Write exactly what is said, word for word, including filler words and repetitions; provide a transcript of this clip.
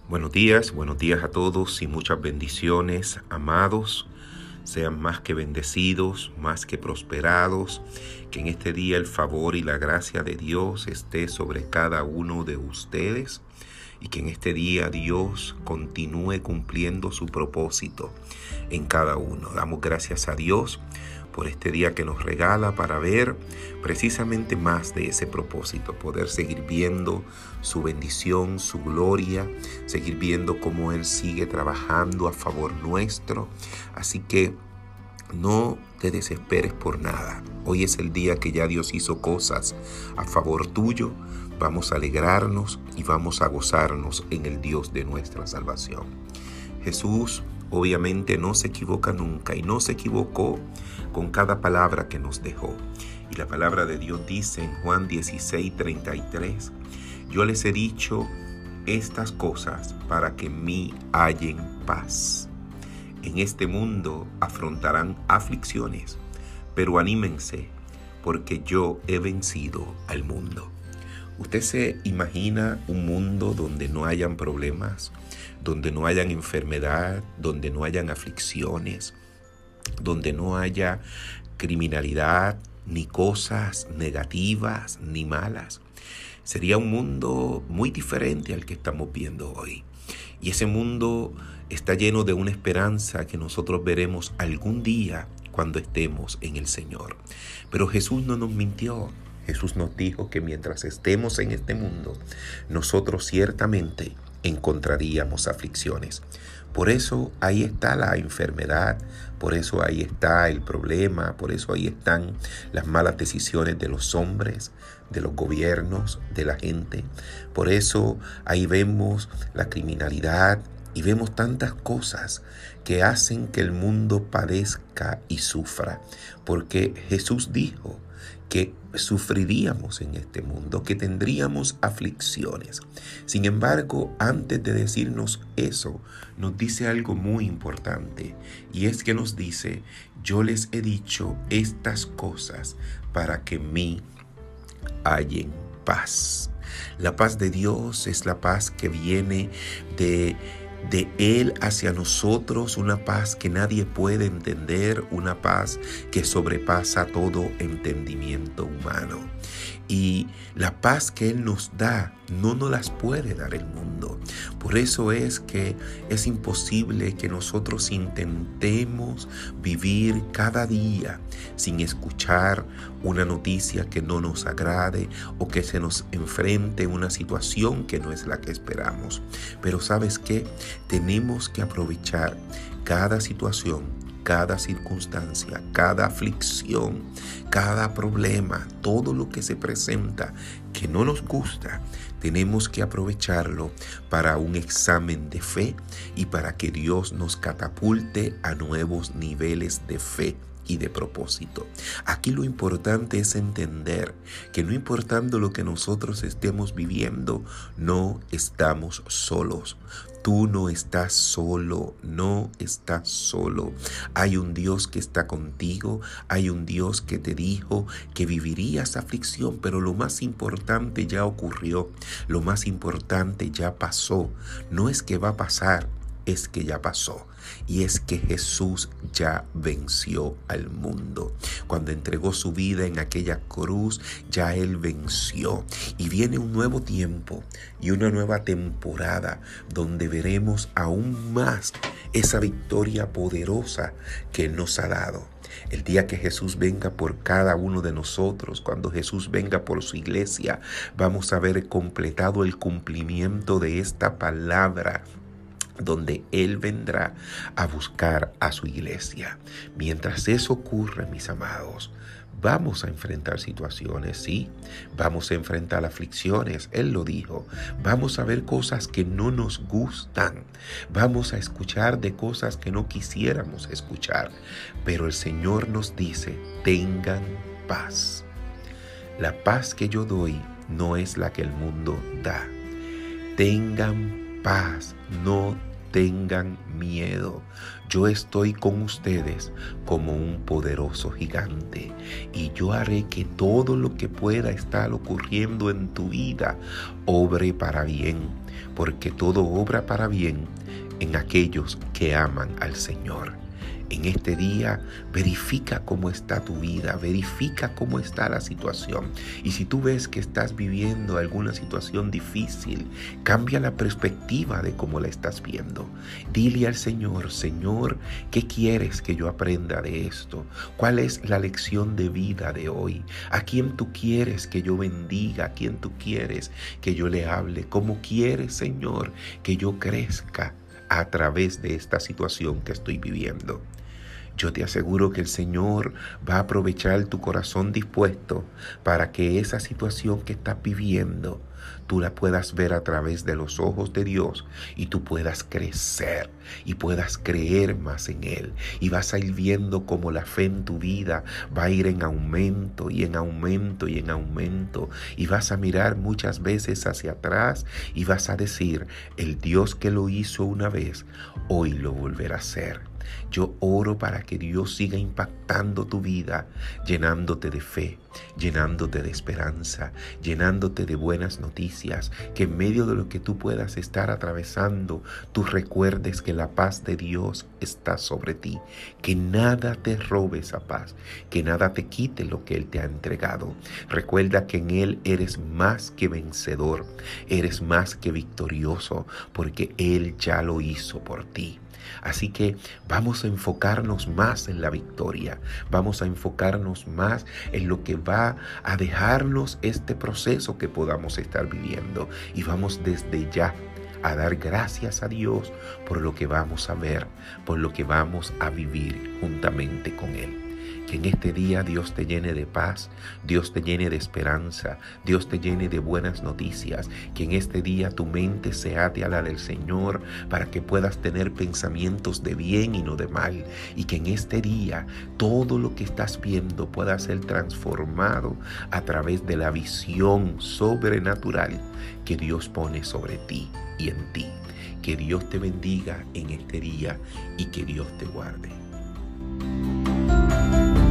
Buenos días, buenos días a todos y muchas bendiciones, amados. Sean más que bendecidos, más que prosperados. Que en este día el favor y la gracia de Dios esté sobre cada uno de ustedes. Y que en este día Dios continúe cumpliendo su propósito en cada uno. Damos gracias a Dios por este día que nos regala para ver precisamente más de ese propósito, poder seguir viendo su bendición, su gloria, seguir viendo cómo Él sigue trabajando a favor nuestro. Así que no te desesperes por nada. Hoy es el día que ya Dios hizo cosas a favor tuyo. Vamos a alegrarnos y vamos a gozarnos en el Dios de nuestra salvación. Jesús obviamente no se equivoca nunca y no se equivocó con cada palabra que nos dejó. Y la palabra de Dios dice en Juan dieciséis, treinta y tres, yo les he dicho estas cosas para que en mí hallen paz. En este mundo afrontarán aflicciones, pero anímense, porque yo he vencido al mundo. ¿Usted se imagina un mundo donde no hayan problemas, donde no hayan enfermedad, donde no hayan aflicciones, donde no haya criminalidad, ni cosas negativas, ni malas? Sería un mundo muy diferente al que estamos viendo hoy. Y ese mundo está lleno de una esperanza que nosotros veremos algún día cuando estemos en el Señor. Pero Jesús no nos mintió. Jesús nos dijo que mientras estemos en este mundo, nosotros ciertamente encontraríamos aflicciones. Por eso ahí está la enfermedad, por eso ahí está el problema, por eso ahí están las malas decisiones de los hombres, de los gobiernos, de la gente. Por eso ahí vemos la criminalidad y vemos tantas cosas que hacen que el mundo padezca y sufra. Porque Jesús dijo que sufriríamos en este mundo, que tendríamos aflicciones. Sin embargo, antes de decirnos eso, nos dice algo muy importante, y es que nos dice, yo les he dicho estas cosas para que en mí hallen paz. La paz de Dios es la paz que viene de de Él hacia nosotros, una paz que nadie puede entender, una paz que sobrepasa todo entendimiento humano. Y la paz que Él nos da no nos las puede dar el mundo. Por eso es que es imposible que nosotros intentemos vivir cada día sin escuchar una noticia que no nos agrade o que se nos enfrente una situación que no es la que esperamos. Pero ¿sabes qué? Tenemos que aprovechar cada situación, cada circunstancia, cada aflicción, cada problema, todo lo que se presenta que no nos gusta. Tenemos que aprovecharlo para un examen de fe y para que Dios nos catapulte a nuevos niveles de fe y de propósito. Aquí lo importante es entender que no importando lo que nosotros estemos viviendo, no estamos solos. Tú no estás solo, no estás solo. Hay un Dios que está contigo, hay un Dios que te dijo que vivirías aflicción, pero lo más importante ya ocurrió, lo más importante ya pasó. No es que va a pasar, es que ya pasó. Y es que Jesús ya venció al mundo. Cuando entregó su vida en aquella cruz, ya Él venció. Y viene un nuevo tiempo y una nueva temporada donde veremos aún más esa victoria poderosa que Él nos ha dado. El día que Jesús venga por cada uno de nosotros, cuando Jesús venga por su iglesia, vamos a ver completado el cumplimiento de esta palabra, donde Él vendrá a buscar a su iglesia. Mientras eso ocurre, mis amados, vamos a enfrentar situaciones, sí, vamos a enfrentar aflicciones, Él lo dijo, vamos a ver cosas que no nos gustan, vamos a escuchar de cosas que no quisiéramos escuchar, pero el Señor nos dice, tengan paz. La paz que yo doy no es la que el mundo da. Tengan paz, no tengan miedo. Yo estoy con ustedes como un poderoso gigante y yo haré que todo lo que pueda estar ocurriendo en tu vida obre para bien, porque todo obra para bien en aquellos que aman al Señor. En este día, verifica cómo está tu vida, verifica cómo está la situación. Y si tú ves que estás viviendo alguna situación difícil, cambia la perspectiva de cómo la estás viendo. Dile al Señor: Señor, ¿qué quieres que yo aprenda de esto? ¿Cuál es la lección de vida de hoy? ¿A quién tú quieres que yo bendiga? ¿A quién tú quieres que yo le hable? ¿Cómo quieres, Señor, que yo crezca a través de esta situación que estoy viviendo? Yo te aseguro que el Señor va a aprovechar tu corazón dispuesto para que esa situación que estás viviendo tú la puedas ver a través de los ojos de Dios y tú puedas crecer y puedas creer más en Él. Y vas a ir viendo cómo la fe en tu vida va a ir en aumento y en aumento y en aumento. Y vas a mirar muchas veces hacia atrás y vas a decir: el Dios que lo hizo una vez, hoy lo volverá a hacer. Yo oro para que Dios siga impactando tu vida, llenándote de fe, llenándote de esperanza, llenándote de buenas noticias, que en medio de lo que tú puedas estar atravesando, tú recuerdes que la paz de Dios está sobre ti, que nada te robe esa paz, que nada te quite lo que Él te ha entregado. Recuerda que en Él eres más que vencedor, eres más que victorioso, porque Él ya lo hizo por ti. Así que vamos a enfocarnos más en la victoria, vamos a enfocarnos más en lo que va a dejarnos este proceso que podamos estar viviendo, y vamos desde ya a dar gracias a Dios por lo que vamos a ver, por lo que vamos a vivir juntamente con Él. Que en este día Dios te llene de paz, Dios te llene de esperanza, Dios te llene de buenas noticias. Que en este día tu mente se ate a la del Señor para que puedas tener pensamientos de bien y no de mal. Y que en este día todo lo que estás viendo pueda ser transformado a través de la visión sobrenatural que Dios pone sobre ti y en ti. Que Dios te bendiga en este día y que Dios te guarde.